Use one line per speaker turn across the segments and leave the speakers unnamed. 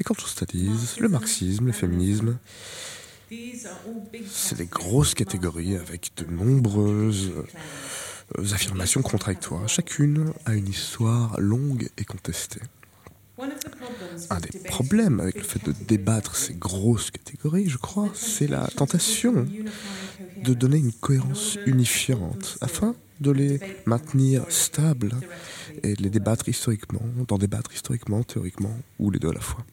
les cultural studies, le marxisme, le féminisme, c'est des grosses catégories avec de nombreuses affirmations contradictoires. Chacune a une histoire longue et contestée. Un des problèmes avec le fait de débattre ces grosses catégories, je crois, c'est la tentation de donner une cohérence unifiante afin de les maintenir stables et de les débattre historiquement, d'en débattre historiquement, théoriquement, ou les deux à la fois.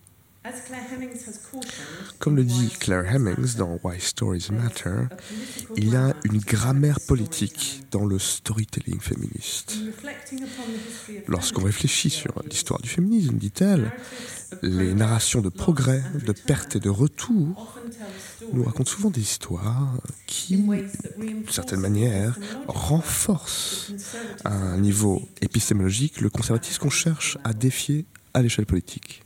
Comme le dit Claire Hemmings dans Why Stories Matter, il y a une grammaire politique dans le storytelling féministe. Lorsqu'on réfléchit sur l'histoire du féminisme, dit-elle, les narrations de progrès, de perte et de retour nous racontent souvent des histoires qui, d'une certaine manière, renforcent à un niveau épistémologique le conservatisme qu'on cherche à défier à l'échelle politique.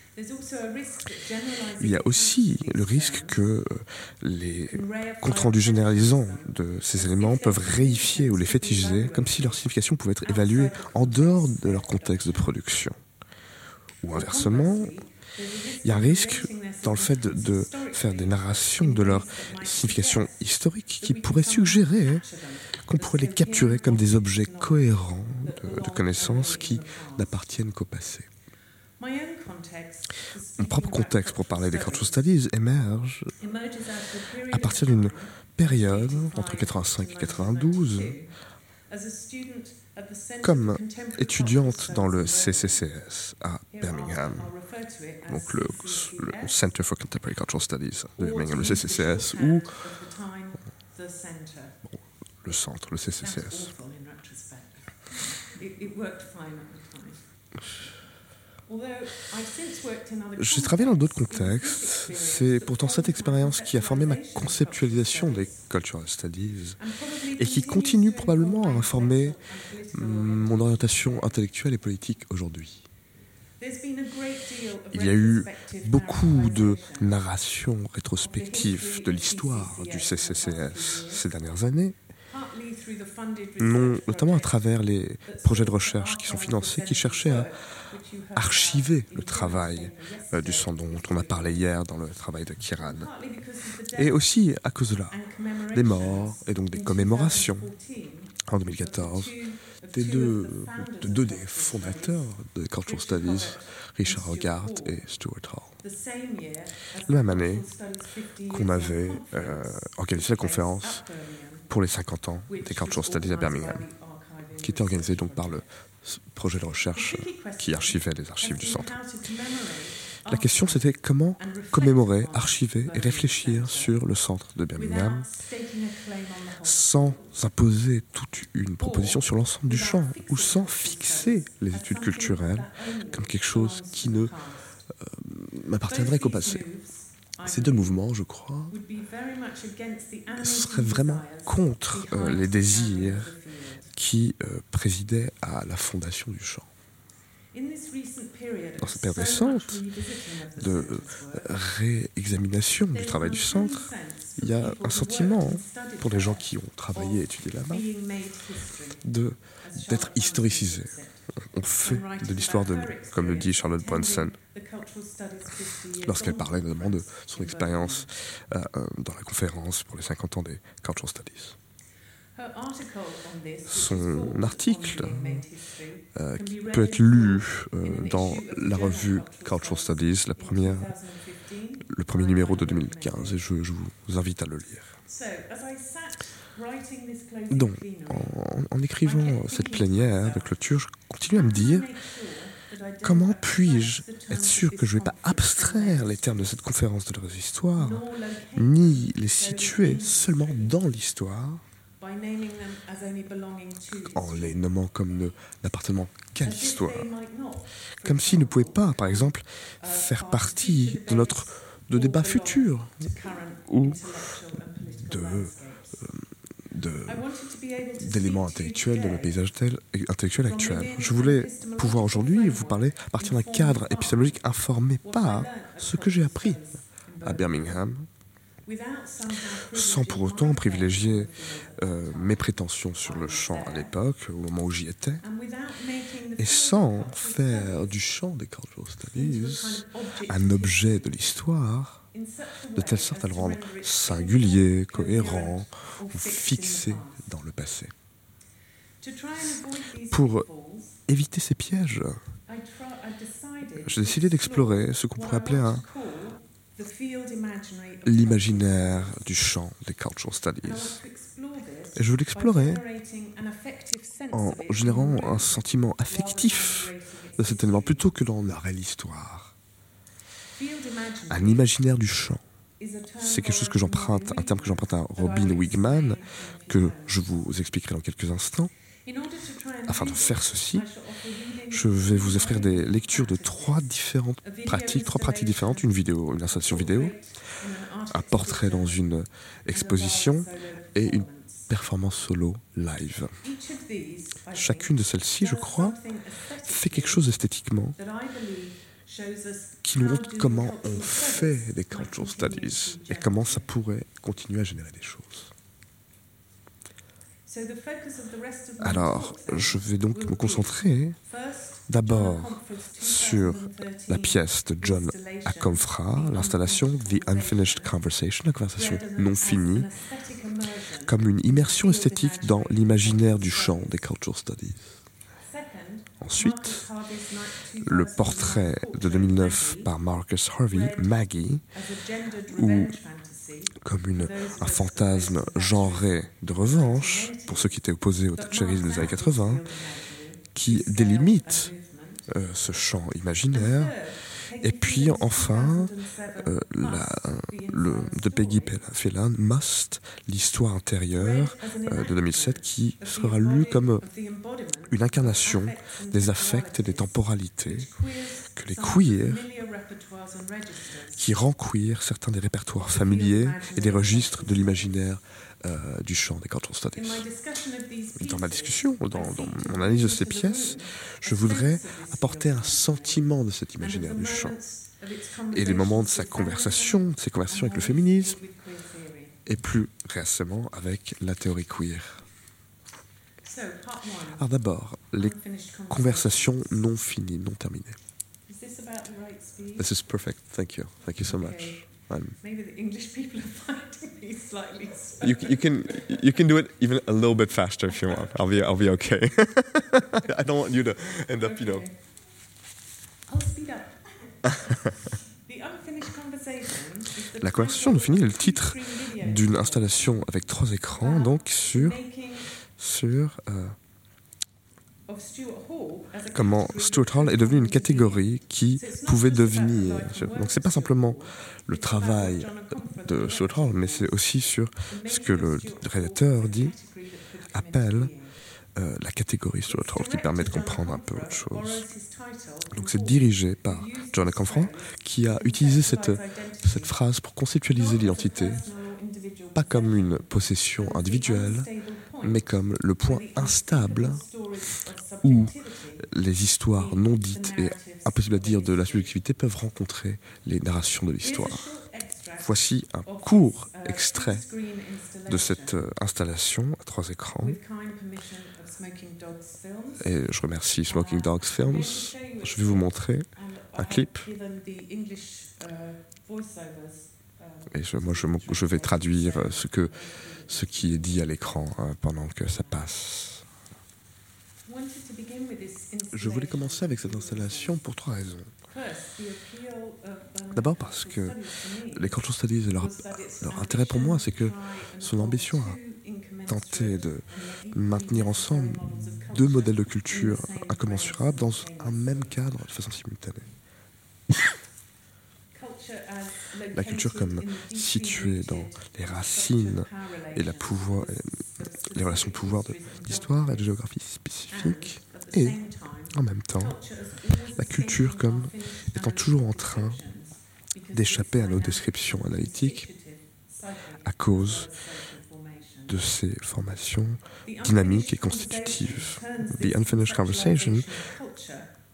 Il y a aussi le risque que les comptes rendus généralisants de ces éléments peuvent réifier ou les fétichiser comme si leur signification pouvait être évaluée en dehors de leur contexte de production. Ou inversement, il y a un risque dans le fait de faire des narrations de leur signification historique qui pourrait suggérer qu'on pourrait les capturer comme des objets cohérents de connaissances qui n'appartiennent qu'au passé. Mon propre contexte pour parler des cultural studies émerge à partir d'une période entre 85 et 92 comme étudiante dans le CCCS à Birmingham, donc le Center for Contemporary Cultural Studies de Birmingham, le CCCS, ou le centre, le CCCS. J'ai travaillé dans d'autres contextes. C'est pourtant cette expérience qui a formé ma conceptualisation des cultural studies et qui continue probablement à informer mon orientation intellectuelle et politique aujourd'hui. Il y a eu beaucoup de narrations rétrospectives de l'histoire du CCCS ces dernières années, notamment à travers les projets de recherche qui sont financés, qui cherchaient à archiver le travail du centre dont on a parlé hier dans le travail de Kiran. Et aussi à cause de des morts et donc des commémorations en 2014 de deux des fondateurs des Cultural Studies, Richard Hogarth et Stuart Hall. La même année qu'on avait organisé la conférence pour les 50 ans des Cultural Studies à Birmingham, qui était organisée donc par le projet de recherche qui archivait les archives du centre. La question, c'était comment commémorer, archiver et réfléchir sur le centre de Birmingham sans imposer toute une proposition sur l'ensemble du champ ou sans fixer les études culturelles comme quelque chose qui ne m'appartiendrait qu'au passé. Ces deux mouvements, je crois, seraient vraiment contre les désirs qui présidaient à la fondation du champ. Dans cette période récente de réexamination du travail du centre, il y a un sentiment pour les gens qui ont travaillé et étudié là-bas d'être historicisés. On fait de l'histoire de nous, comme le dit Charlotte Brunson lorsqu'elle parlait notamment de son expérience dans la conférence pour les 50 ans des Cultural Studies. Son article qui peut être lu dans la revue Cultural Studies, le premier numéro de 2015, et je vous invite à le lire. Donc, en écrivant cette plénière de clôture, je continue à me dire comment puis-je être sûr que je ne vais pas abstraire les termes de cette conférence de leur histoire, ni les situer seulement dans l'histoire, en les nommant comme n'appartenant qu'à l'histoire, comme s'ils ne pouvaient pas, par exemple, faire partie de débats futurs ou d'éléments intellectuels de nos paysages intellectuels actuels. Je voulais pouvoir aujourd'hui vous parler à partir d'un cadre épistémologique informé par ce que j'ai appris à Birmingham sans pour autant privilégier mes prétentions sur le chant à l'époque, au moment où j'y étais, et sans faire du chant des Cultural Studies un objet de l'histoire, de telle sorte à le rendre singulier, cohérent ou fixé dans le passé. Pour éviter ces pièges, j'ai décidé d'explorer ce qu'on pourrait appeler l'imaginaire du chant des Cultural Studies. Et je veux l'explorer en générant un sentiment affectif de cet événement plutôt que d'en narrer l'histoire. Un imaginaire du chant, c'est quelque chose que j'emprunte, un terme que j'emprunte à Robin Wigman, que je vous expliquerai dans quelques instants. Afin de faire ceci, je vais vous offrir des lectures de trois pratiques différentes, une installation vidéo, un portrait dans une exposition et une performance solo live. Chacune de celles-ci, je crois, fait quelque chose esthétiquement qui nous montre comment on fait des Cultural Studies et comment ça pourrait continuer à générer des choses. Alors, je vais donc me concentrer d'abord sur la pièce de John Akomfrah, l'installation The Unfinished Conversation, la conversation non finie, comme une immersion esthétique dans l'imaginaire du chant des Cultural Studies. Ensuite, le portrait de 2009 par Marcus Harvey, Maggie, où, comme un fantasme genré de revanche, pour ceux qui étaient opposés au thatcherisme des années 80, qui délimite ce champ imaginaire. Et puis enfin, de Peggy Phelan, Must, l'histoire intérieure de 2007, qui sera lue comme une incarnation des affects et des temporalités que les queers, qui rend queer certains des répertoires familiers et des registres de l'imaginaire du chant des Cultural Studies. Dans ma discussion, dans mon analyse de ces pièces, je voudrais apporter un sentiment de cet imaginaire du chant et les moments de ses conversations avec le féminisme et plus récemment avec la théorie queer. Alors d'abord, les conversations non finies, non terminées. This is perfect. Thank you. Thank you so much.
Maybe the English people are finding me slightly slow.
You can do it even a little bit faster if you want. I'll be okay. I don't want you to end up,
I'll speed up. The Unfinished Conversation is the
La conversation non finie est le titre d'une installation avec 3 écrans, donc sur comment Stuart Hall est devenu une catégorie qui pouvait devenir. Donc c'est pas simplement le travail de Stuart Hall, mais c'est aussi sur ce que le rédacteur appelle la catégorie Stuart Hall, qui permet de comprendre un peu autre chose. Donc c'est dirigé par John Akomfrah, qui a utilisé cette phrase pour conceptualiser l'identité, pas comme une possession individuelle, mais comme le point instable où les histoires non dites et impossibles à dire de la subjectivité peuvent rencontrer les narrations de l'histoire. Voici un court extrait de cette installation à 3 écrans. Et je remercie Smoking Dogs Films. Je vais vous montrer un clip. Et je vais traduire ce qui est dit à l'écran pendant que ça passe. Je voulais commencer avec cette installation pour 3 raisons. D'abord parce que les Cultural Studies, leur intérêt pour moi, c'est que son ambition a tenté de maintenir ensemble 2 modèles de culture incommensurables dans un même cadre de façon simultanée. La culture comme située dans les racines et les relations de pouvoir de l'histoire et de géographie spécifique, et en même temps, la culture comme étant toujours en train d'échapper à nos descriptions analytiques à cause de ces formations dynamiques et constitutives. The Unfinished Conversation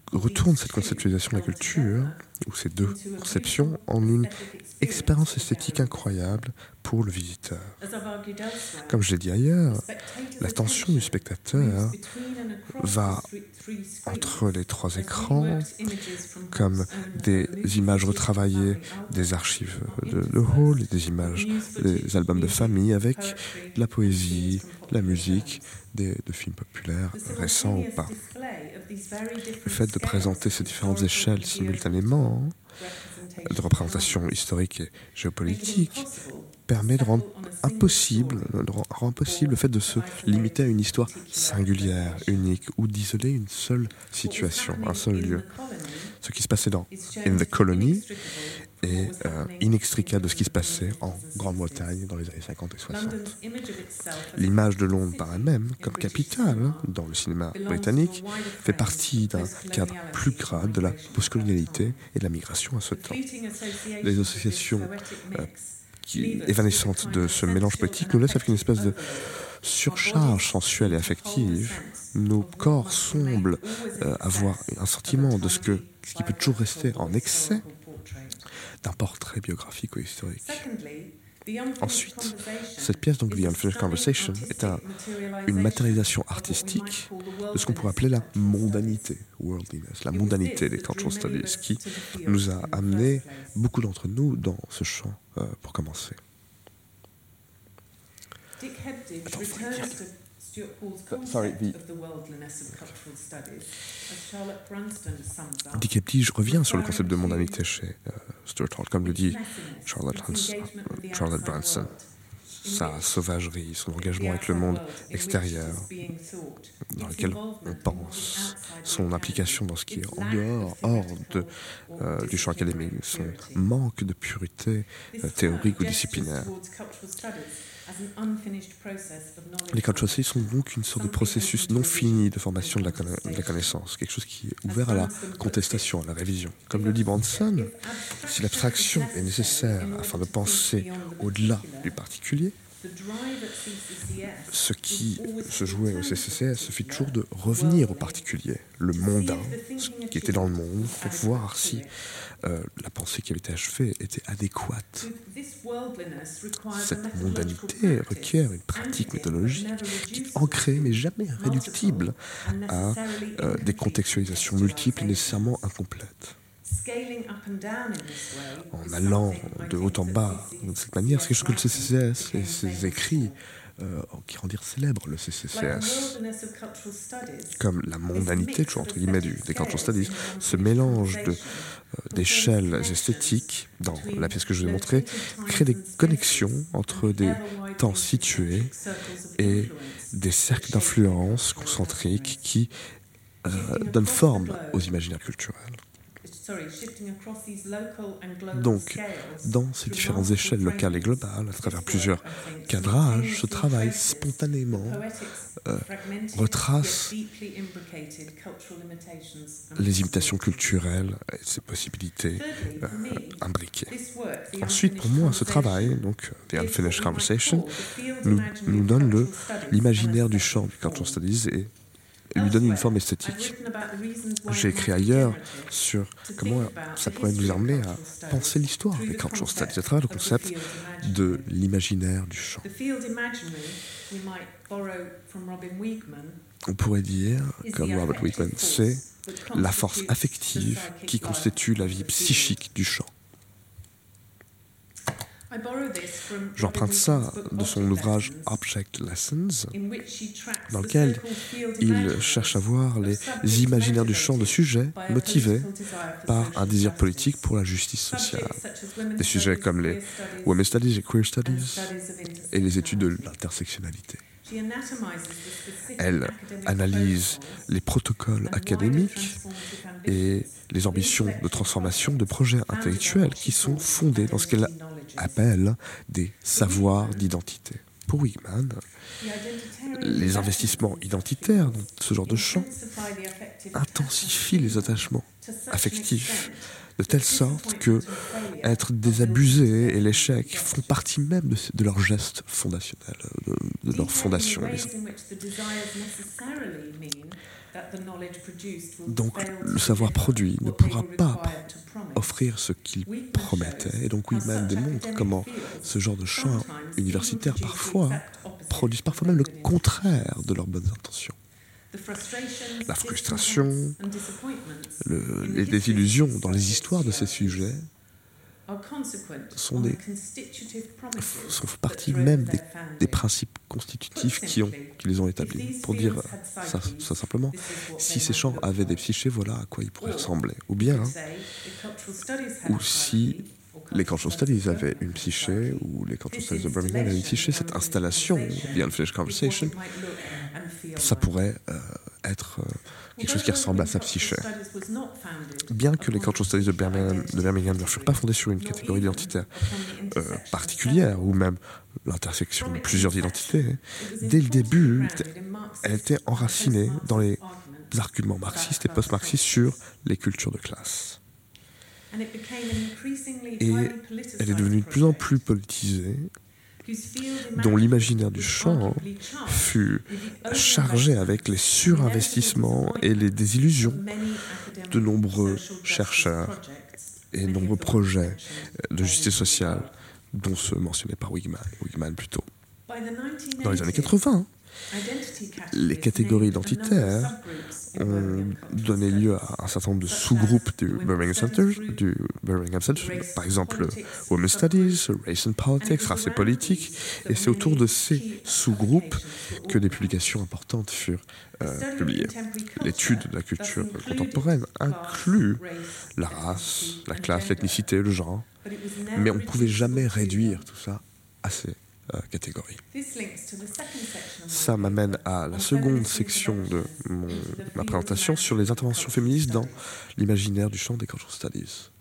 retourne cette conceptualisation de la culture, ou ces deux conceptions, en une expérience esthétique incroyable pour le visiteur. Comme je l'ai dit ailleurs, l'attention du spectateur va entre les trois écrans, comme des images retravaillées des archives de Hall, des images des albums de famille, avec la poésie, la musique, de films populaires récents ou pas. Le fait de présenter ces différentes échelles simultanément, de représentation historique et géopolitique, permet de rendre impossible le fait de se limiter à une histoire singulière, unique, ou d'isoler une seule situation, un seul lieu. Ce qui se passait dans In the Colony est inextricable de ce qui se passait en Grande-Bretagne dans les années 50 et 60. L'image de Londres par elle-même, comme capitale dans le cinéma britannique, fait partie d'un cadre plus grave de la postcolonialité et de la migration à ce temps. Les associations évanescentes de ce mélange politique nous laissent avec une espèce de surcharge sensuelle et affective. Nos corps semblent avoir un sentiment de ce qui peut toujours rester en excès d'un portrait biographique ou historique. Ensuite, cette pièce, donc The Unfinished Conversation, est une matérialisation artistique de ce qu'on pourrait appeler la mondanité, worldliness, la mondanité des cultural studies, qui nous a amené, beaucoup d'entre nous, dans ce champ, pour commencer.
Dick Hebdige returns to Stuart Hall's concept of the worldliness of cultural studies, as Charlotte Brunston sums up.
Dick Hebdige revient sur le concept de mondanité chez Stuart Hall, comme le dit Charlotte Brunston. Sa sauvagerie, son engagement avec le monde extérieur, dans lequel on pense, son implication dans ce qui est en dehors, hors du champ académique, son manque de pureté théorique ou disciplinaire. Les cultural studies sont donc une sorte de processus non fini de formation de la connaissance, quelque chose qui est ouvert à la contestation, à la révision. Comme le dit Branson, si l'abstraction est nécessaire afin de penser au-delà du particulier, ce qui se jouait au CCCS suffit toujours de revenir au particulier, le mondain, ce qui était dans le monde, pour voir si la pensée qui avait été achevée était adéquate. Cette mondanité requiert une pratique méthodologique qui est ancrée mais jamais réductible à des contextualisations multiples et nécessairement incomplètes. En allant de haut en bas de cette manière, c'est quelque chose que le CCCS et ses écrits qui rendirent célèbre le CCCS. Comme la mondanité, toujours entre guillemets, des cultural studies, ce mélange d'échelles esthétiques, dans la pièce que je vous ai montrée, crée des connexions entre des temps situés et des cercles d'influence concentriques qui donnent forme aux imaginaires culturels. Donc, dans ces différentes échelles locales et globales, à travers plusieurs cadrages, ce travail spontanément retrace les imitations culturelles et ses possibilités imbriquées. Ensuite, pour moi, ce travail, donc The Unfinished Conversation, nous donne l'imaginaire du champ du cultural studies et lui donne une forme esthétique. J'ai écrit ailleurs sur comment ça pourrait nous amener à penser l'histoire des cultural studies à travers le concept de l'imaginaire du champ. On pourrait dire, comme Robert Wiegmann, c'est la force affective qui constitue la vie psychique du champ. J'emprunte ça de son ouvrage Object Lessons, dans lequel il cherche à voir les imaginaires du champ de sujets motivés par un désir politique pour la justice sociale. Des sujets comme les Women's Studies et Queer Studies et les études de l'intersectionnalité. Elle analyse les protocoles académiques et les ambitions de transformation de projets intellectuels qui sont fondés dans ce qu'elle appelle des savoirs d'identité. Pour Wiegmann, les investissements identitaires dans ce genre de champ intensifient les attachements affectifs de telle sorte que être désabusé et l'échec font partie même de leur geste fondationnel, de leur fondation. Donc le savoir produit ne pourra pas offrir ce qu'il promettait. Et donc Wigman démontre comment ce genre de champs universitaires produisent parfois même le contraire de leurs bonnes intentions. La frustration, les désillusions dans les histoires de ces sujets font partie même des principes constitutifs qui les ont établis. Pour dire ça simplement, si ces champs avaient des psychés, voilà à quoi ils pourraient ressembler. Ou bien, ou si les Cultural Studies avaient une psyché, ou les Cultural Studies de Birmingham avaient une psyché, cette installation, The Unfinished Conversation, ça pourrait être quelque chose qui ressemble à sa psyché. Bien que les Cultural Studies de Birmingham ne furent pas fondées sur une catégorie identitaire particulière, ou même l'intersection de plusieurs identités, dès le début, elle était enracinée dans les arguments marxistes et post-marxistes sur les cultures de classe. Et elle est devenue de plus en plus politisée, dont l'imaginaire du champ fut chargé avec les surinvestissements et les désillusions de nombreux chercheurs et de nombreux projets de justice sociale, dont ceux mentionnés par Wigman plutôt. Dans les années 80, les catégories identitaires ont donné lieu à un certain nombre de sous-groupes du Birmingham Center, par exemple Women's Studies, Race and Politics, race et politique, et c'est autour de ces sous-groupes que des publications importantes furent publiées. L'étude de la culture contemporaine inclut la race, la classe, l'ethnicité, le genre, mais on ne pouvait jamais réduire tout ça à ces catégorie. Ça m'amène à la seconde section de ma présentation sur les interventions féministes dans l'imaginaire du champ des Cultural Studies.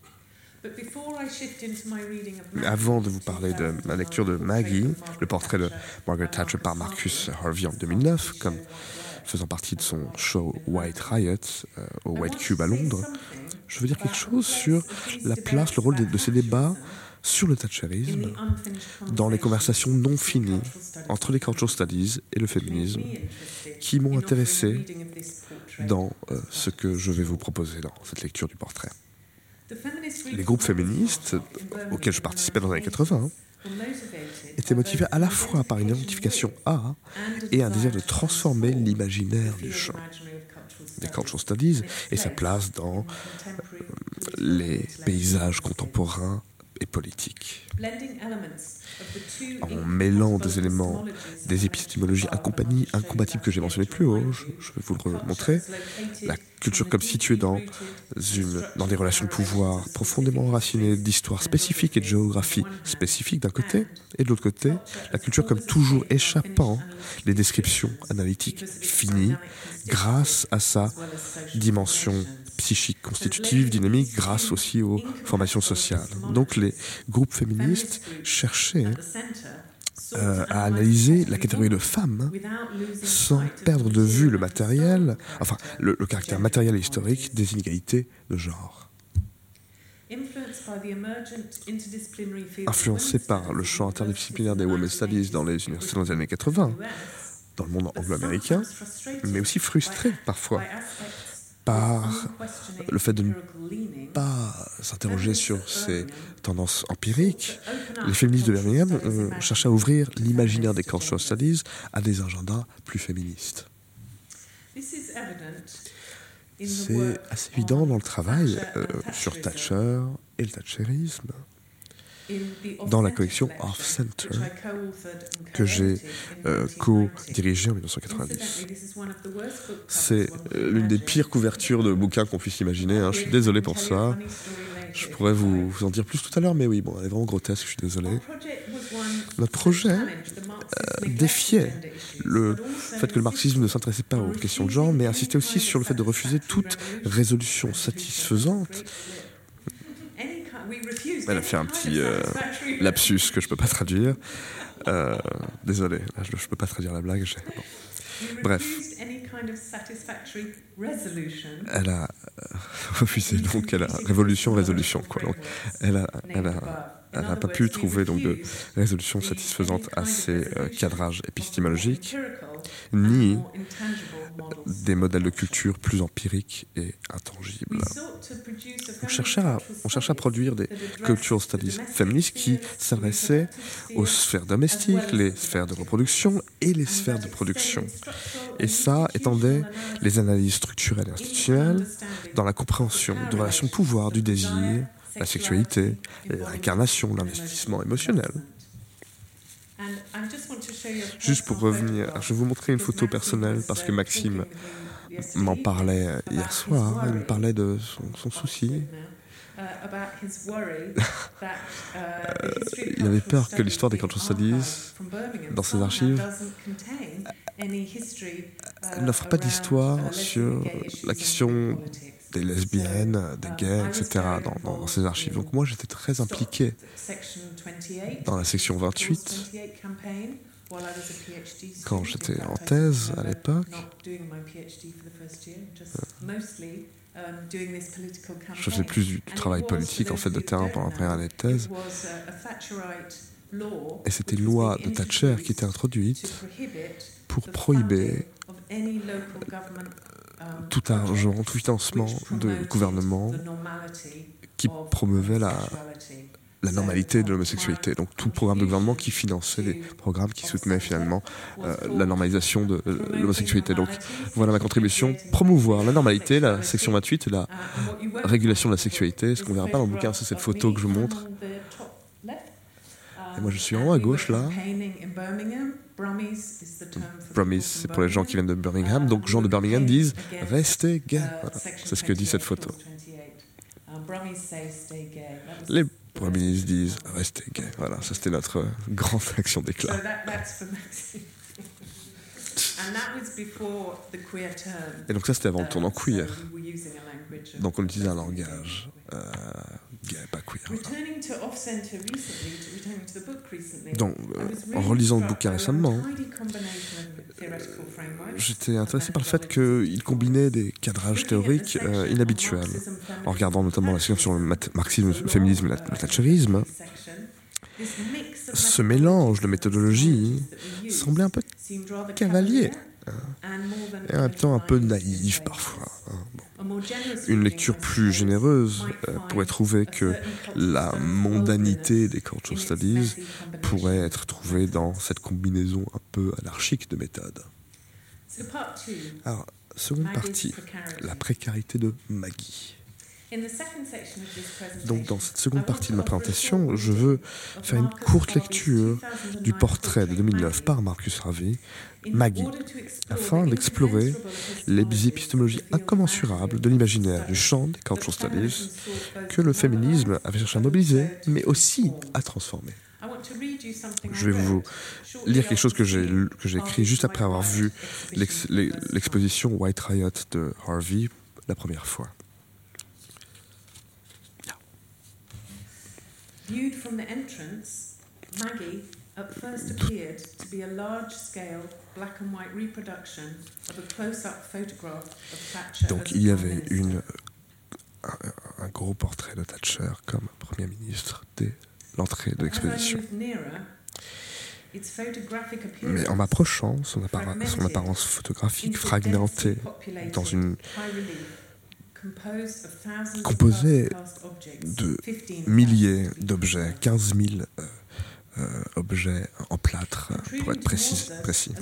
Mais avant de vous parler de ma lecture de Maggie, le portrait de Margaret Thatcher par Marcus Harvey en 2009, comme faisant partie de son show White Riot au White Cube à Londres, je veux dire quelque chose sur la place, le rôle de ces débats sur le thatcherisme dans les conversations non finies entre les Cultural Studies et le féminisme qui m'ont intéressé dans ce que je vais vous proposer dans cette lecture du portrait. Les groupes féministes auxquels je participais dans les années 80 étaient motivés à la fois par une identification à et un désir de transformer l'imaginaire du champ des Cultural Studies et sa place dans les paysages contemporains et politique. En mêlant des éléments des épistémologies incompatibles que j'ai mentionnées plus haut, je vais vous le montrer, la culture comme située dans des relations de pouvoir profondément enracinées d'histoires spécifiques et de géographie spécifique d'un côté, et de l'autre côté, la culture comme toujours échappant les descriptions analytiques finies grâce à sa dimension psychique constitutive, dynamique, grâce aussi aux formations sociales. Donc les groupes féministes cherchaient à analyser la catégorie de femmes sans perdre de vue le matériel, enfin le caractère matériel et historique des inégalités de genre. Influencé par le champ interdisciplinaire des Women's Studies dans les universités dans les années 80, dans le monde anglo-américain, mais aussi frustré parfois par le fait de ne pas s'interroger sur ces tendances empiriques, les féministes de Birmingham ont cherché à ouvrir l'imaginaire des Cultural Studies à des agendas plus féministes. C'est assez évident dans le travail sur Thatcher et le thatcherisme, dans la collection Off Center que j'ai co-dirigée en 1990. C'est l'une des pires couvertures de bouquins qu'on puisse imaginer. Je suis désolé pour ça. Je pourrais vous en dire plus tout à l'heure, mais oui, elle est vraiment grotesque, je suis désolé. Notre projet défiait le fait que le marxisme ne s'intéressait pas aux questions de genre, mais insistait aussi sur le fait de refuser toute résolution satisfaisante. Elle a fait un petit lapsus que je ne peux pas traduire. Désolé, je ne peux pas traduire la blague. Bon. Bref. Elle a refusé, donc elle a résolution, quoi. Donc, elle n'a pas pu trouver donc, de résolution satisfaisante à ces cadrages épistémologiques. ni des modèles de culture plus empiriques et intangibles. On cherchait à produire des cultural studies féministes qui s'adressaient aux sphères domestiques, les sphères de reproduction et les sphères de production. Et ça étendait les analyses structurelles et institutionnelles dans la compréhension de relations de pouvoir, du désir, la sexualité, l'incarnation, l'investissement émotionnel. Juste pour revenir, je vais vous montrer une photo personnelle parce que Maxime m'en parlait hier soir. Il me parlait de son souci. Il avait peur que l'histoire des cultural studies dans ses archives n'offre pas d'histoire sur la question des lesbiennes, des gays, etc. dans ces archives. Donc moi, j'étais très impliqué dans la section 28 quand j'étais en thèse à l'époque. Je faisais plus du travail politique en fait de terrain pendant la première année de thèse. Et c'était une loi de Thatcher qui était introduite pour prohiber tout argent, tout financement de gouvernement qui promeuvait la normalité de l'homosexualité. Donc tout programme de gouvernement qui finançait des programmes qui soutenaient finalement la normalisation de l'homosexualité. Donc voilà ma contribution, promouvoir la normalité, la section 28 et la régulation de la sexualité. Ce qu'on ne verra pas dans le bouquin, c'est cette photo que je vous montre. Et moi je suis en haut à gauche là. Brummies, c'est pour les gens qui viennent de Birmingham. Donc gens de Birmingham disent « restez gay ». Voilà. C'est ce que dit cette photo. Les Brummies disent « restez gay ». Voilà, ça c'était notre grande action d'éclat. Et donc ça c'était avant le tournant queer. Donc on utilisait un langage gay, pas queer. Donc en relisant le bouquin récemment, j'étais intéressé par le fait qu'il combinait des cadrages théoriques inhabituels. En regardant notamment la section sur le marxisme, le féminisme et le thatcherisme, ce mélange de méthodologie semblait un peu cavalier. Et en même temps un peu naïf parfois. Bon. Une lecture plus généreuse pourrait trouver que la mondanité des cultural studies pourrait être trouvée dans cette combinaison un peu anarchique de méthodes. Alors, seconde partie, la précarité de Maggie. Donc dans cette seconde partie de ma présentation, je veux faire une courte lecture du portrait de 2009 par Marcus Harvey, Maggie, afin d'explorer les épistémologies incommensurables de l'imaginaire du champ des cultural studies que le féminisme avait cherché à mobiliser, mais aussi à transformer. Je vais vous lire quelque chose que j'ai écrit juste après avoir vu l'exposition White Riot de Harvey la première fois.
Viewed from the entrance, Maggie at first appeared to be a large-scale black and white reproduction of a close-up photograph of Thatcher.
Donc il y avait un gros portrait de Thatcher comme Premier ministre dès l'entrée de l'exposition. Mais en m'approchant, son apparence photographique fragmentée dans une composé de milliers d'objets, 15 000 objets en plâtre, pour être précis.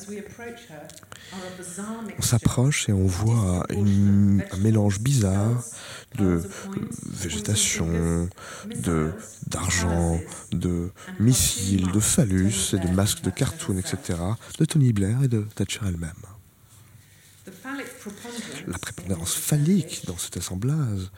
On s'approche et on voit un mélange bizarre de végétation, d'argent, de missiles, de phallus et de masques de cartoon, etc., de Tony Blair et de Thatcher elle-même. La prépondérance phallique dans cet assemblage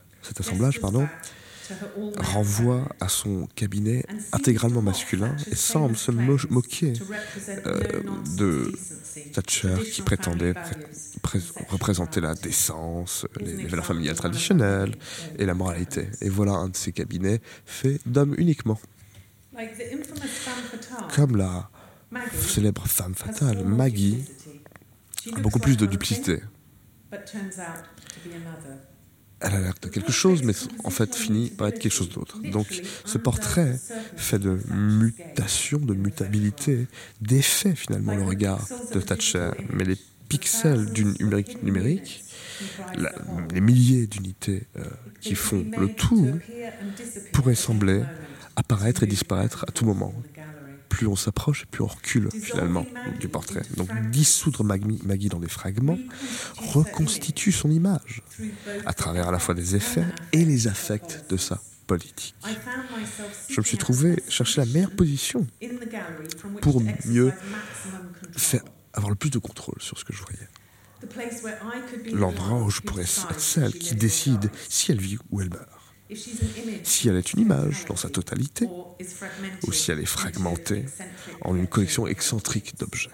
renvoie à son cabinet intégralement masculin et semble se moquer de Thatcher qui prétendait représenter la décence, les valeurs familiales traditionnelles et la moralité. Et voilà un de ces cabinets fait d'hommes uniquement. Comme la célèbre femme fatale, Maggie a beaucoup plus de duplicité. elle a l'air de quelque chose, mais en fait finit par être quelque chose d'autre. Donc ce portrait fait de mutation, de mutabilité, défait finalement le regard de Thatcher. Mais les pixels d'une numérique, les milliers d'unités qui font le tout, pourraient sembler apparaître et disparaître à tout moment. Plus on s'approche, plus on recule finalement du portrait. Donc dissoudre Maggie dans des fragments reconstitue son image à travers à la fois des effets et les affects de sa politique. Je me suis trouvé chercher la meilleure position pour mieux avoir le plus de contrôle sur ce que je voyais. L'endroit où je pourrais être celle qui décide si elle vit ou elle meurt. Si elle est une image dans sa totalité, ou si elle est fragmentée en une collection excentrique d'objets.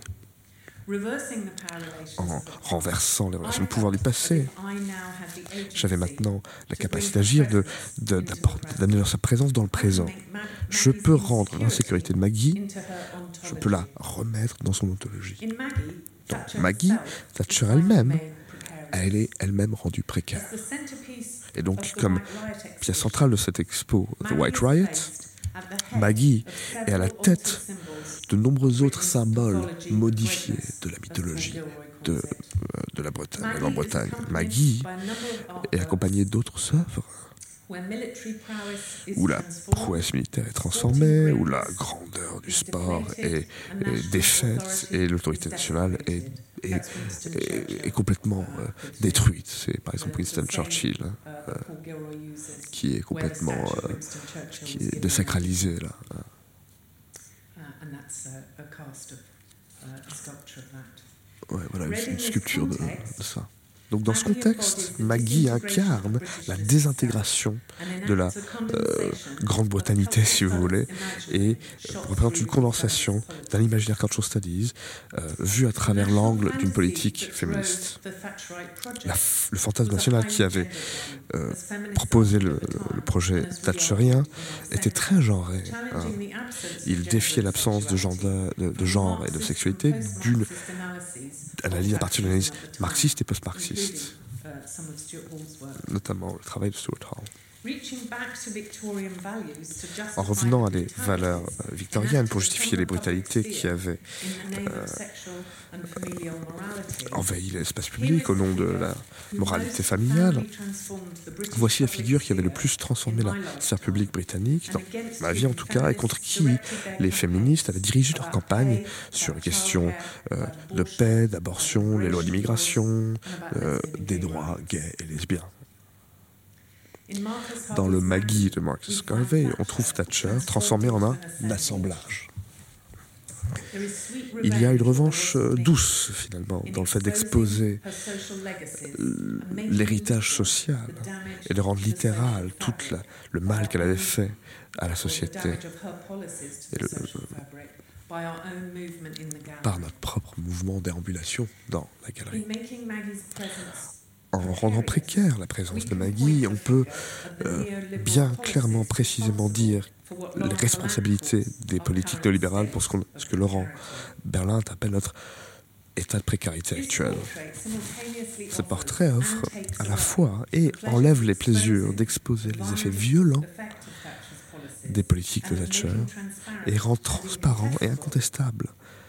En renversant les relations de pouvoir du passé, j'avais maintenant la capacité d'agir, d'amener sa présence dans le présent. Je peux rendre l'insécurité de Maggie, je peux la remettre dans son ontologie. Dans Maggie, Thatcher elle-même, elle est elle-même rendue précaire. Et donc, comme pièce centrale de cette expo, The White Riot, Maggie est à la tête de nombreux autres symboles modifiés de la mythologie de la Bretagne. Maggie est accompagnée d'autres œuvres où la prouesse militaire est transformée, où la grandeur du sport est défaite et l'autorité nationale est complètement détruite. C'est par exemple Winston Churchill qui est complètement désacralisé là. Ouais, voilà une sculpture de ça. Donc dans ce contexte, Maggie incarne la désintégration de la Grande-Bretagneité, si vous voulez, et représente une condensation d'un imaginaire cultural studies vu à travers l'angle d'une politique féministe. Le fantasme national qui avait proposé le projet thatcherien était très genré. Il défiait l'absence de genre et de sexualité d'une analyse à partir d'une analyse marxiste et post-marxiste, notamment le travail de Stuart Hall. En revenant à des valeurs victoriennes pour justifier les brutalités qui avaient envahi l'espace public au nom de la moralité familiale, voici la figure qui avait le plus transformé la sphère publique britannique, dans ma vie en tout cas, et contre qui les féministes avaient dirigé leur campagne sur les questions de paix, d'abortion, les lois d'immigration, des droits gays et lesbiens. Dans le Maggie de Marcus Garvey, on trouve Thatcher transformé en un assemblage. Il y a une revanche douce, finalement, dans le fait d'exposer l'héritage social et de rendre littéral tout le mal qu'elle avait fait à la société par notre propre mouvement déambulation dans la galerie. En rendant précaire la présence de Maggie, on peut bien clairement, précisément dire les responsabilités des politiques néolibérales pour ce que Laurent Berlin appelle notre état de précarité actuel. Ce portrait offre à la fois et enlève les plaisirs d'exposer les effets violents des politiques de Thatcher et rend transparent et incontestable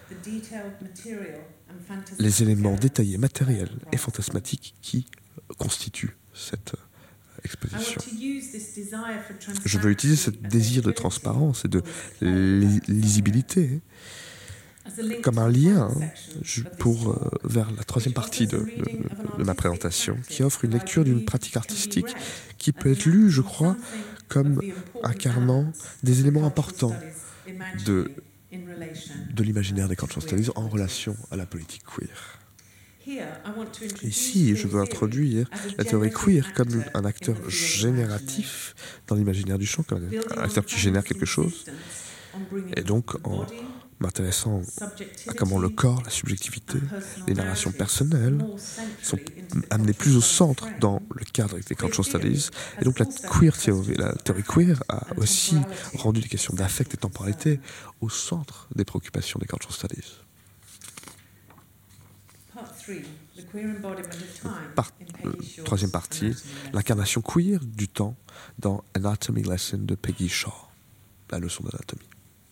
les éléments détaillés, matériels et fantasmatiques qui constituent cette exposition. Je veux utiliser ce désir de transparence et de lisibilité comme un lien vers la troisième partie de ma présentation, qui offre une lecture d'une pratique artistique qui peut être lue, je crois, comme incarnant des éléments importants de l'imaginaire des cultural studies en relation à la politique queer. Ici, je veux introduire la théorie queer comme un acteur génératif dans l'imaginaire du champ, comme un acteur qui génère quelque chose, et donc en m'intéressant à comment le corps, la subjectivité, les narrations personnelles sont amenées plus au centre dans le cadre des cultural studies. Et donc la théorie queer a aussi rendu les questions d'affect et temporalité au centre des préoccupations des cultural studies. Troisième partie, l'incarnation queer du temps dans Anatomy Lesson de Peggy Shaw, la leçon d'anatomie.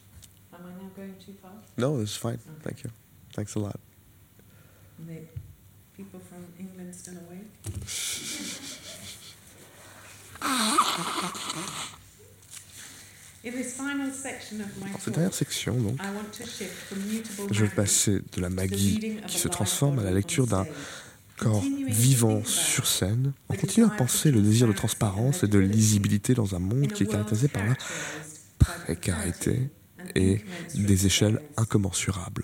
No, that's fine. Thank you. Thanks a lot.
The people from England still awake? In this final section of my
Dans cette dernière section, donc,
I want to shift from mutable
je vais
Maggie
passer de la Maggie qui se transforme à la lecture d'un corps vivant sur scène, en continuant à penser le désir de transparence et de lisibilité dans un monde qui est caractérisé par la précarité et des échelles incommensurables.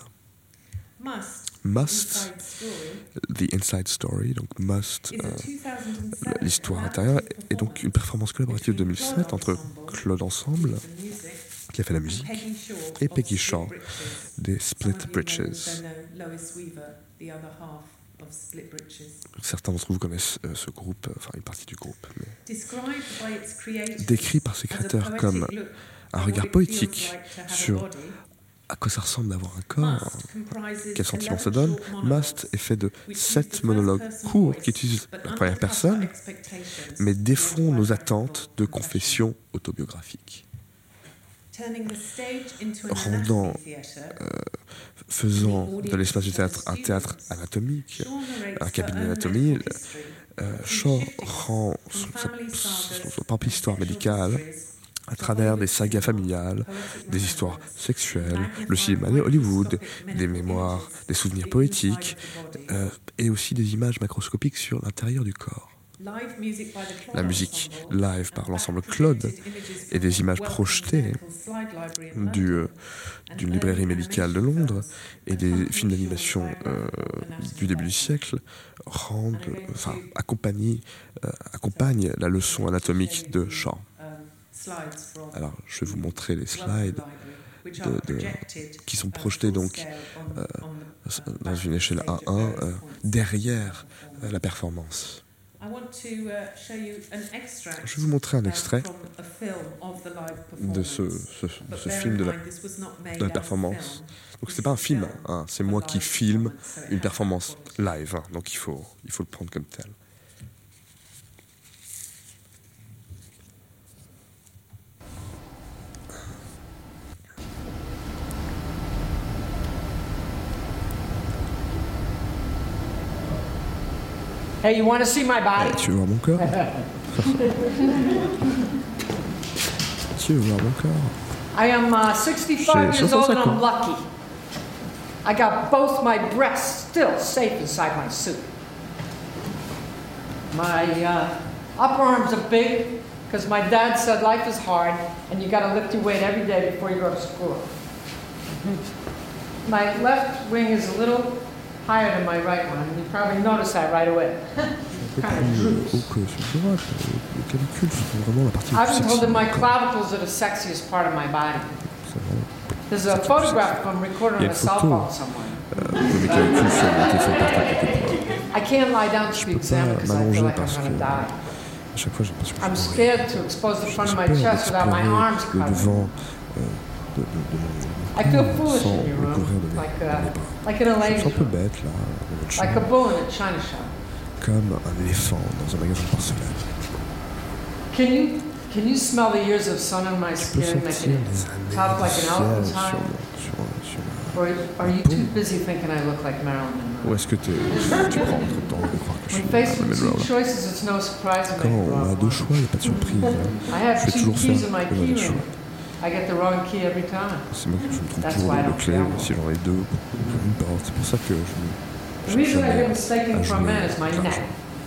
Must, the inside story, donc Must, l'histoire intérieure, est donc une performance collaborative de 2007 entre Claude Ensemble, qui a fait la musique, et Peggy Shaw, des Split Britches. Certains d'entre vous connaissent ce groupe, enfin une partie du groupe, mais décrit par ses créateurs comme un regard poétique sur à quoi ça ressemble d'avoir un corps, quel sentiment ça donne. Must est fait de 7 monologues courts qui utilisent la première personne, mais défont nos attentes de confession autobiographique. Faisant de l'espace du théâtre un théâtre anatomique, un cabinet d'anatomie, Shaw rend son propre histoire médicale à travers des sagas familiales, des histoires sexuelles, le cinéma de Hollywood, des mémoires, des souvenirs poétiques, et aussi des images macroscopiques sur l'intérieur du corps. La musique live par l'ensemble Claude et des images projetées d'une librairie médicale de Londres et des films d'animation du début du siècle accompagnent la leçon anatomique de Shaw. Alors, je vais vous montrer les slides qui sont projetés donc dans une échelle 1-1 derrière la performance. Je vais vous montrer un extrait de ce film de la performance. Donc c'est pas un film, hein, c'est moi qui filme une performance live, hein, donc il faut le prendre comme tel.
Hey, you want to see my body?
Tu veux voir mon corps? Tu veux voir mon corps?
I am 65 years old and I'm lucky. I got both my breasts still safe inside my suit. My upper arms are big because my dad said life is hard and you got to lift your weight every day before you go to school. My left wing is a little higher than my right one, and you probably noticed that right away. Kind of droops. I've been told that my clavicles are the sexiest part of my body. There's a photograph of them recorded on a cell phone somewhere. I can't lie down to be examined because I feel like I'm going to die. I'm scared to expose the front of my chest without my arms covered. I feel foolish in your room, like in a lady shop, like a bull in a china shop.
Comme un éléphant dans un magasin de porcelaine.
Can you smell the years of sun on my skin, making it tough like an elephant's hide? Or are you too busy thinking I look like Marilyn Monroe?
Ou est-ce que tu prends trop de temps de croire que je suis
When faced with two choices, it's no surprise to
Quand
make
on a deux choix, il n'y a pas de surprise.
I have
Je vais
two
toujours
keys
faire
in my
le mauvais
key
choix.
ring. I get the wrong key every time.
C'est moi que je me trompe
That's
toujours
why I
de
don't
clé,
gamble.
si j'en ai deux, pour une porte. C'est pour ça que
The
je
reason I
jamais
get mistaken
à
for a
jouer
man is my
de
neck.
l'argent.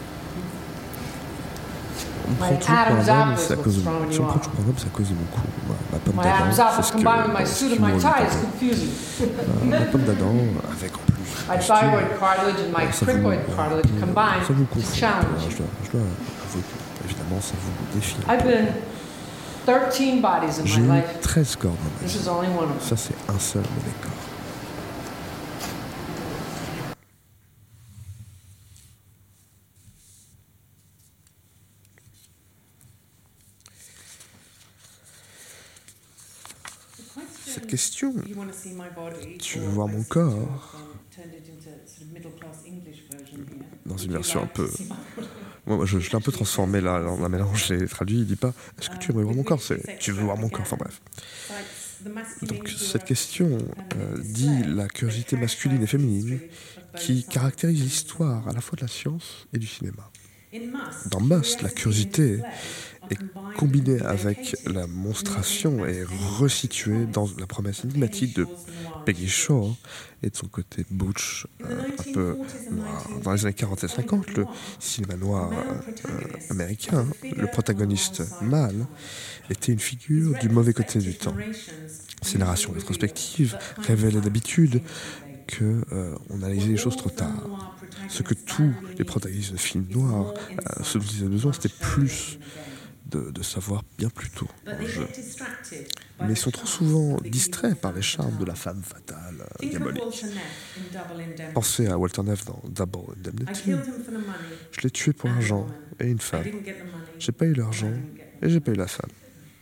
On me prend
My
toujours pour
Adam's
un homme,
apple
c'est à
is
cause de
what's throwing
si
you
on me prend
off.
toujours pour un homme, c'est à cause de mon cou. Ma pomme
My
d'Adam,
Adam's
c'est
apple
ce
combined with my
ce
suit
qui
and my
m'ont
tie is
dit.
confusing.
Ma pomme d'Adam, avec en plus.
My thyroid cartilage and my cricoid cartilage combined
ça vous
to
confond.
challenge
Je
you.
dois avouer que, évidemment, ça vous défie.
I've been 13 bodies in
J'ai
my
eu
life.
13 corps dans ma
This
vie.
is only one of them.
Ça, c'est un seul mauvais corps. cette question, tu veux voir mon corps, dans une version un peu... Moi, je l'ai un peu transformé là, on a mélangé, traduit, il dit pas « Est-ce que tu aimerais voir mon corps ?» c'est « Tu veux voir mon corps ?» Enfin bref. Donc cette question dit la curiosité masculine et féminine qui caractérise l'histoire à la fois de la science et du cinéma. Dans Must, la curiosité est combinée avec la monstration et resituée dans la promesse énigmatique de Peggy Shaw et de son côté butch, un peu noir. Dans les années 40 et 50, le cinéma noir américain, le protagoniste mâle, était une figure du mauvais côté du temps. Ces narrations rétrospectives révélaient d'habitude qu'on analysait les choses trop tard. Ce que tous les protagonistes de films noirs, ce dont ils avaient besoin, c'était plus de savoir bien plus tôt en jeu. Mais ils sont trop souvent distraits par les charmes de la femme fatale, diabolique. Pensez à Walter Neff dans Double Indemnity. Je l'ai tué pour l'argent et une femme. J'ai pas eu l'argent et j'ai pas eu la femme.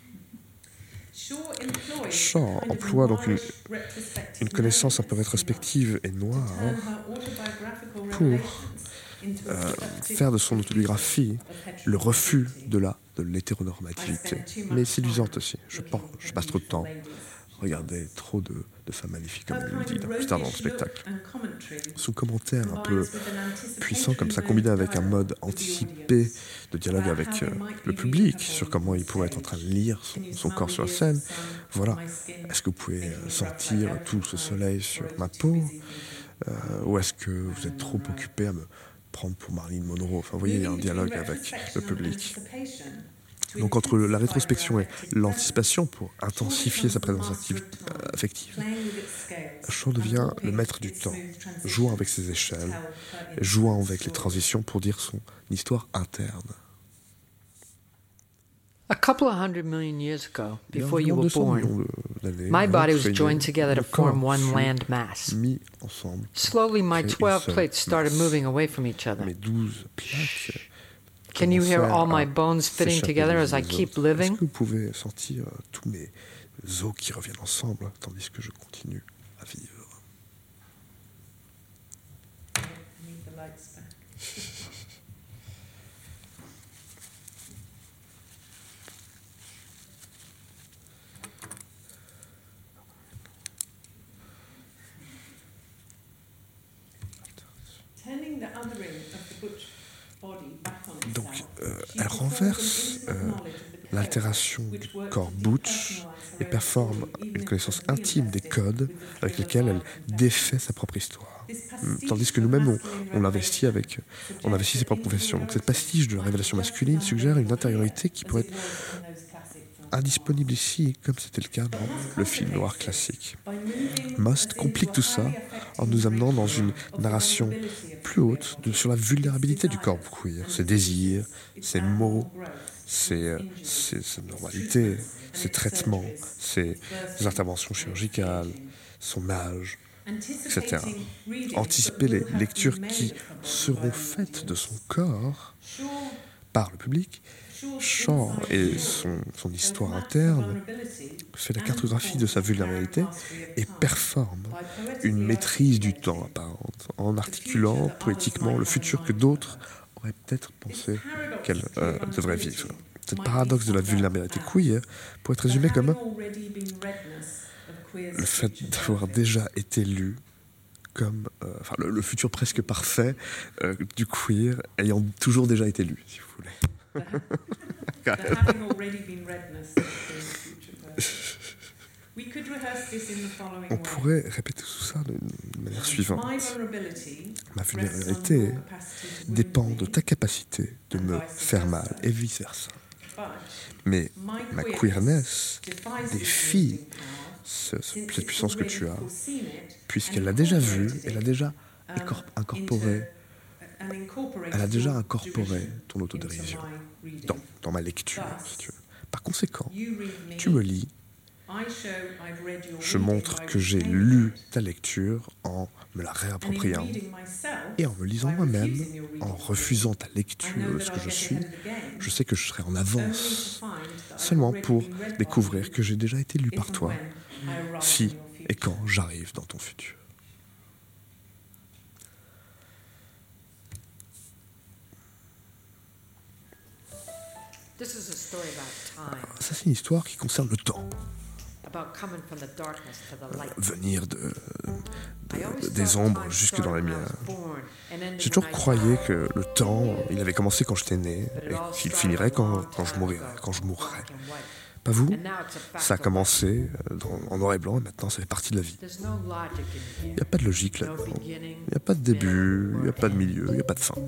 Shaw emploie donc une connaissance un peu rétrospective et noire pour faire de son autobiographie le refus de l'hétéronormativité, mais séduisante aussi. Je passe trop de temps à regarder trop de femmes magnifiques, comme il le dit plus tard dans le spectacle. Son commentaire un peu puissant comme ça, combiné avec un mode anticipé de dialogue avec le public sur comment il pourrait être en train de lire son corps sur la scène. Voilà, est-ce que vous pouvez sentir tout ce soleil sur ma peau ou est-ce que vous êtes trop occupé à me prendre pour Marilyn Monroe? Enfin, vous voyez, il y a un dialogue avec le public. Donc entre la rétrospection et l'anticipation pour intensifier sa présence affective, Shaw devient le maître du temps, jouant avec ses échelles, jouant avec les transitions pour dire son histoire interne.
A couple of 100 million years ago, before you were born, my body was joined together to form one land mass. Slowly, my 12 plates started moving away from each other. Can you hear all my bones fitting together as I keep living?
Est-ce que vous pouvez sentir tous mes os qui reviennent ensemble tandis que je continue à vivre? Donc, elle renverse l'altération du corps butch et performe une connaissance intime des codes avec lesquels elle défait sa propre histoire. Tandis que nous-mêmes, on investit ses propres confessions. Donc, cette pastiche de la révélation masculine suggère une intériorité qui pourrait être indisponible ici, comme c'était le cas dans le film noir classique. Must complique tout ça en nous amenant dans une narration plus haute sur la vulnérabilité du corps queer, ses désirs, ses mots, sa normalité, ses traitements, ses interventions chirurgicales, son âge, etc. Anticiper les lectures qui seront faites de son corps par le public. Shaw et son histoire interne fait la cartographie de sa vulnérabilité et performe une maîtrise du temps apparente en articulant poétiquement le futur que d'autres auraient peut-être pensé qu'elle devrait vivre. Cette paradoxe de la vulnérabilité queer pourrait être résumé comme le fait d'avoir déjà été lu comme le futur presque parfait du queer ayant toujours déjà été lu, si vous voulez. On pourrait répéter tout ça de manière suivante. Ma vulnérabilité dépend de ta capacité de me faire mal et vice-versa. Mais ma queerness défie cette puissance que tu as, puisqu'elle l'a déjà vue, elle l'a déjà incorporée. Elle a déjà incorporé ton autodérision dans ma lecture, si tu veux. Par conséquent, tu me lis, je montre que j'ai lu ta lecture en me la réappropriant et en me lisant moi-même, en refusant ta lecture de ce que je suis. Je sais que je serai en avance seulement pour découvrir que j'ai déjà été lu par toi, si et quand j'arrive dans ton futur. Ça, c'est une histoire qui concerne le temps. Venir des ombres jusque dans la lumière. J'ai toujours croyé que le temps, il avait commencé quand j'étais né et qu'il finirait quand je mourrais. Pas vous? Ça a commencé en noir et blanc et maintenant ça fait partie de la vie. Il n'y a pas de logique là-dedans. Il n'y a pas de début, il n'y a pas de milieu, il n'y a pas de fin.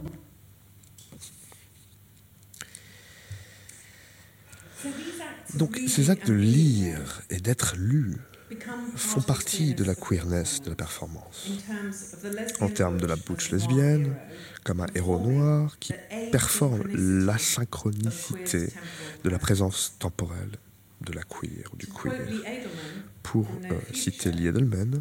Donc ces actes de lire et d'être lus font partie de la queerness de la performance. En termes de la butch lesbienne, comme un héros noir qui performe l'asynchronicité de la présence temporelle de la queer ou du queer. Pour citer Lee Edelman,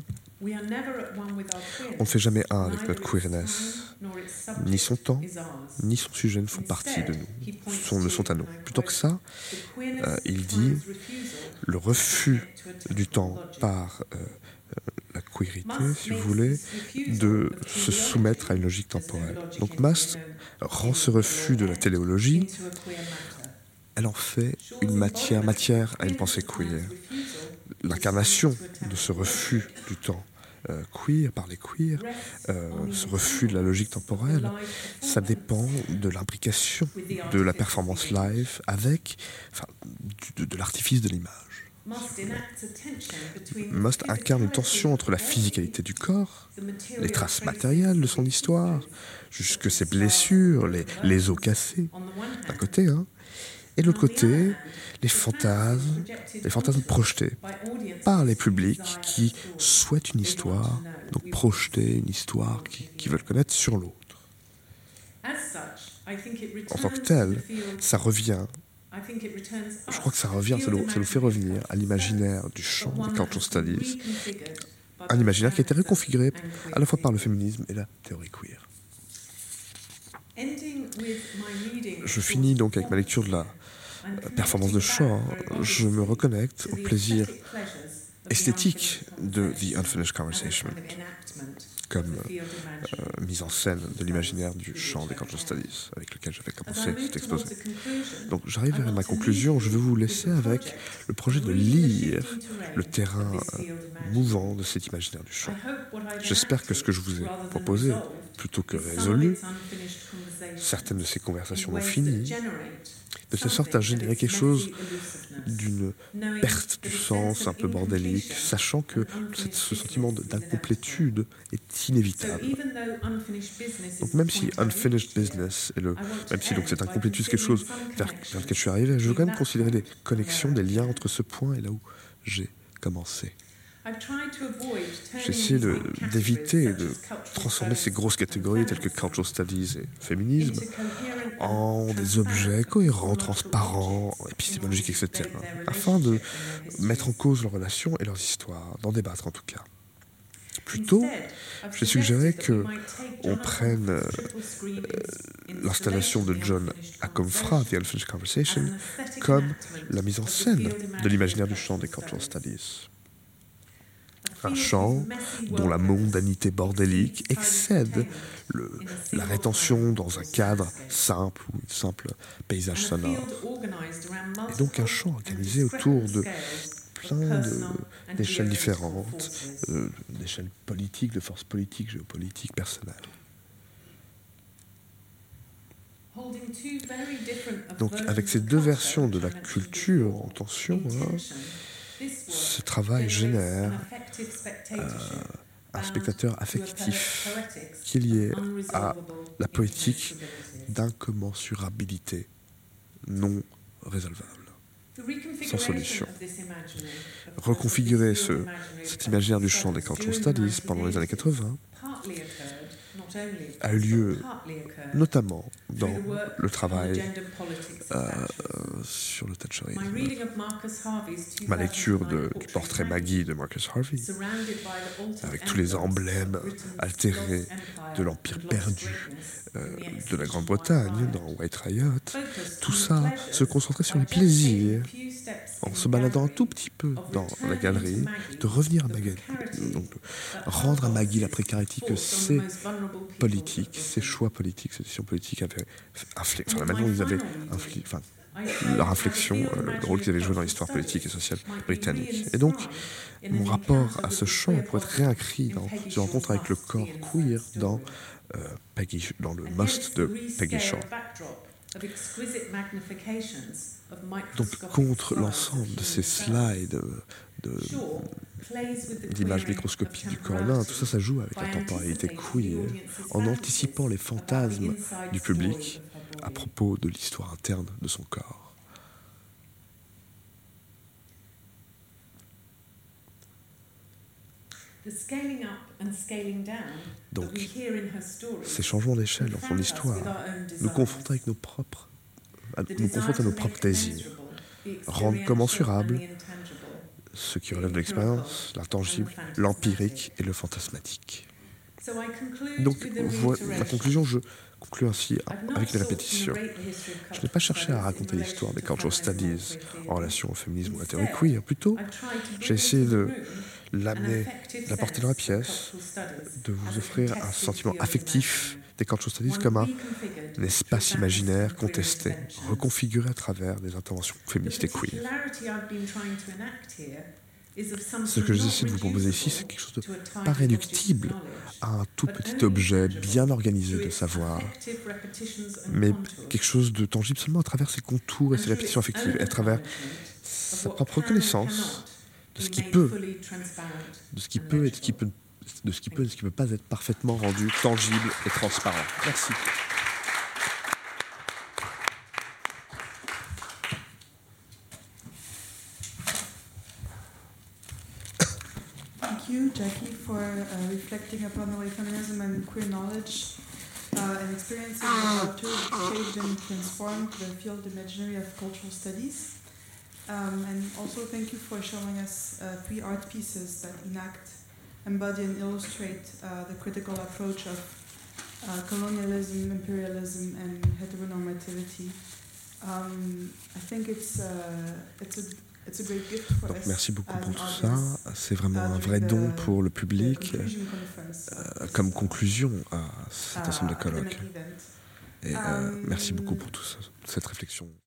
on ne fait jamais un avec notre queerness. Ni son temps, ni son sujet ne font partie de nous, ne sont à nous. Plutôt que ça, il dit le refus du temps par la queerité, si vous voulez, de se soumettre à une logique temporelle. Donc Must rend ce refus de la téléologie, elle en fait une matière à une pensée queer. L'incarnation de ce refus du temps queer, par les queers, ce refus de la logique temporelle, ça dépend de l'imbrication de la performance live avec de l'artifice de l'image. Must incarne une tension entre la physicalité du corps, les traces matérielles de son histoire, jusque ses blessures, les os cassés, d'un côté, et de l'autre côté, les fantasmes projetés par les publics qui souhaitent une histoire, donc projeter une histoire qu'ils veulent connaître sur l'autre. En tant que tel, ça revient, je crois que ça nous fait revenir à l'imaginaire du chant des Cultural Studies, un imaginaire qui a été reconfiguré à la fois par le féminisme et la théorie queer. Je finis donc avec ma lecture de la performance de chant. Je me reconnecte au plaisir esthétique de The Unfinished Conversation, comme mise en scène de l'imaginaire du chant des Cultural Studies, avec lequel j'avais commencé cet exposé. Donc j'arrive vers ma conclusion, je vais vous laisser avec le projet de lire le terrain mouvant de cet imaginaire du chant. J'espère que ce que je vous ai proposé, plutôt que résolu, certaines de ces conversations ont fini, de telle sorte à générer quelque chose d'une perte du sens un peu bordélique, sachant que ce sentiment d'incomplétude est inévitable. Donc même si unfinished business, même si donc cette incomplétude est quelque chose vers lequel je suis arrivé, je veux quand même considérer les connexions, des liens entre ce point et là où j'ai commencé. J'essaie d'éviter de transformer ces grosses catégories telles que Cultural Studies et féminisme en des objets cohérents, transparents, épistémologiques, etc. afin de mettre en cause leurs relations et leurs histoires, d'en débattre en tout cas. Plutôt, j'ai suggéré qu'on prenne l'installation de John Akomfra, The Unfinished Conversation, comme la mise en scène de l'imaginaire du chant des Cultural Studies. Un chant dont la mondanité bordélique excède la rétention dans un cadre simple ou un simple paysage sonore. Et donc un chant organisé autour de plein d'échelles différentes, d'échelles politiques, de forces politiques, géopolitiques, personnelles. Donc avec ces deux versions de la culture en tension, ce travail génère un spectateur affectif qui est lié à la poétique d'incommensurabilité non résolvable, sans solution. Reconfigurer cet imaginaire du chant des Cultural Studies pendant les années 80 a eu lieu notamment dans le travail sur le thatcherisme. Ma lecture du portrait Maggie de Marcus Harvey, avec tous les emblèmes altérés de l'Empire perdu de la Grande-Bretagne dans White Riot, tout ça se concentrait sur les plaisirs, en se baladant un tout petit peu dans la galerie, de revenir à Maggie, donc de rendre à Maggie la précarité que ses politiques, ses choix politiques, ses décisions politiques avaient infligé. Enfin, la manière dont ils avaient infligé, enfin, leur inflexion, le rôle qu'ils avaient joué dans l'histoire politique et sociale britannique. Et donc, mon rapport à ce chant pourrait être réinscrit dans une rencontre avec le corps queer dans le Must de Peggy Shaw. Donc, contre l'ensemble de ces slides d'images microscopiques du corps humain, tout ça, ça joue avec la temporalité queer, en anticipant les fantasmes du public à propos de l'histoire interne de son corps. Donc, ces changements d'échelle dans son histoire nous confrontent à nos propres désirs, rendre commensurables ce qui relève de l'expérience, l'intangible, l'empirique et le fantasmatique. Donc, ma conclusion, je conclue ainsi avec les répétitions. Je n'ai pas cherché à raconter l'histoire des cultural studies en relation au féminisme ou à la théorie queer. Plutôt, j'ai essayé de l'apporter dans la pièce, de vous offrir un sentiment affectif des cultural studies comme un espace imaginaire contesté, reconfiguré à travers des interventions féministes et queer. Ce que j'essaie de vous proposer ici, c'est quelque chose de pas réductible à un tout petit objet bien organisé de savoir, mais quelque chose de tangible seulement à travers ses contours et ses répétitions affectives, et à travers sa propre connaissance de ce qui peut et de ce qui ne peut pas être parfaitement rendu tangible et transparent. Merci.
Thank you, Jackie, for reflecting upon the way feminism and queer knowledge and experiences have shaped and transformed the field imaginary of cultural studies. And also thank you for showing us 3 art pieces that enact, embody and illustrate the critical approach of colonialism, imperialism and heteronormativity. I think it's a great gift for
Donc,
us.
merci beaucoup pour tout ça. C'est vraiment un vrai don pour le public comme conclusion à cet ensemble de colloques. Et merci beaucoup pour toute cette réflexion.